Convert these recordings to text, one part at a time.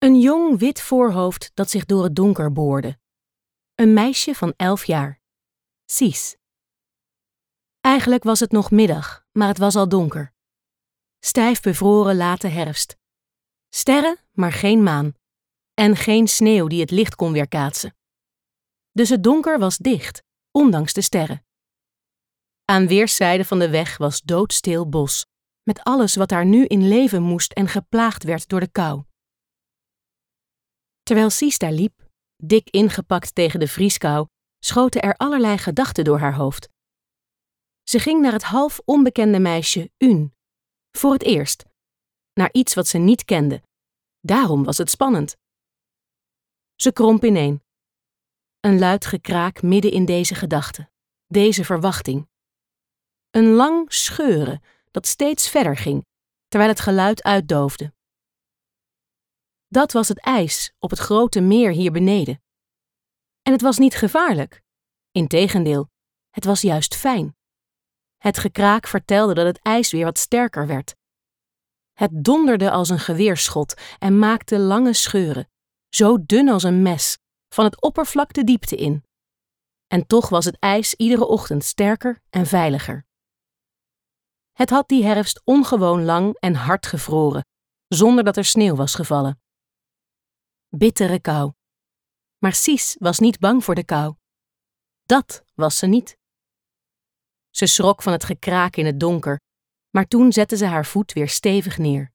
Een jong wit voorhoofd dat zich door het donker boorde. Een meisje van 11 jaar. Cies. Eigenlijk was het nog middag, maar het was al donker. Stijf bevroren late herfst. Sterren, maar geen maan. En geen sneeuw die het licht kon weerkaatsen. Dus het donker was dicht, ondanks de sterren. Aan weerszijden van de weg was doodstil bos, met alles wat daar nu in leven moest en geplaagd werd door de kou. Terwijl Cies daar liep, dik ingepakt tegen de vrieskou, schoten er allerlei gedachten door haar hoofd. Ze ging naar het half onbekende meisje Un, voor het eerst, naar iets wat ze niet kende. Daarom was het spannend. Ze kromp ineen. Een luid gekraak midden in deze gedachte, deze verwachting. Een lang scheuren dat steeds verder ging, terwijl het geluid uitdoofde. Dat was het ijs op het grote meer hier beneden. En het was niet gevaarlijk. Integendeel, het was juist fijn. Het gekraak vertelde dat het ijs weer wat sterker werd. Het donderde als een geweerschot en maakte lange scheuren, zo dun als een mes, van het oppervlak de diepte in. En toch was het ijs iedere ochtend sterker en veiliger. Het had die herfst ongewoon lang en hard gevroren, zonder dat er sneeuw was gevallen. Bittere kou. Maar Cies was niet bang voor de kou. Dat was ze niet. Ze schrok van het gekraak in het donker, maar toen zette ze haar voet weer stevig neer.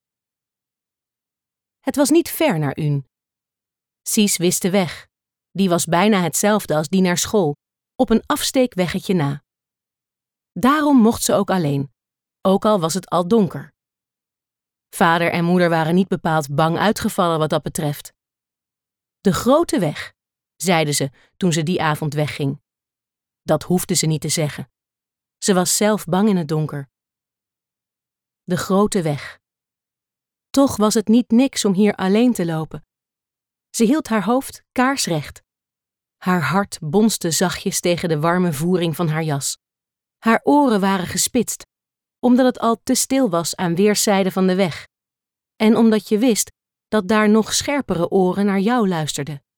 Het was niet ver naar Un. Cies wist de weg. Die was bijna hetzelfde als die naar school, op een afsteekweggetje na. Daarom mocht ze ook alleen, ook al was het al donker. Vader en moeder waren niet bepaald bang uitgevallen wat dat betreft. De grote weg, zeiden ze toen ze die avond wegging. Dat hoefde ze niet te zeggen. Ze was zelf bang in het donker. De grote weg. Toch was het niet niks om hier alleen te lopen. Ze hield haar hoofd kaarsrecht. Haar hart bonste zachtjes tegen de warme voering van haar jas. Haar oren waren gespitst, omdat het al te stil was aan weerszijden van de weg. En omdat je wist dat daar nog scherpere oren naar jou luisterden.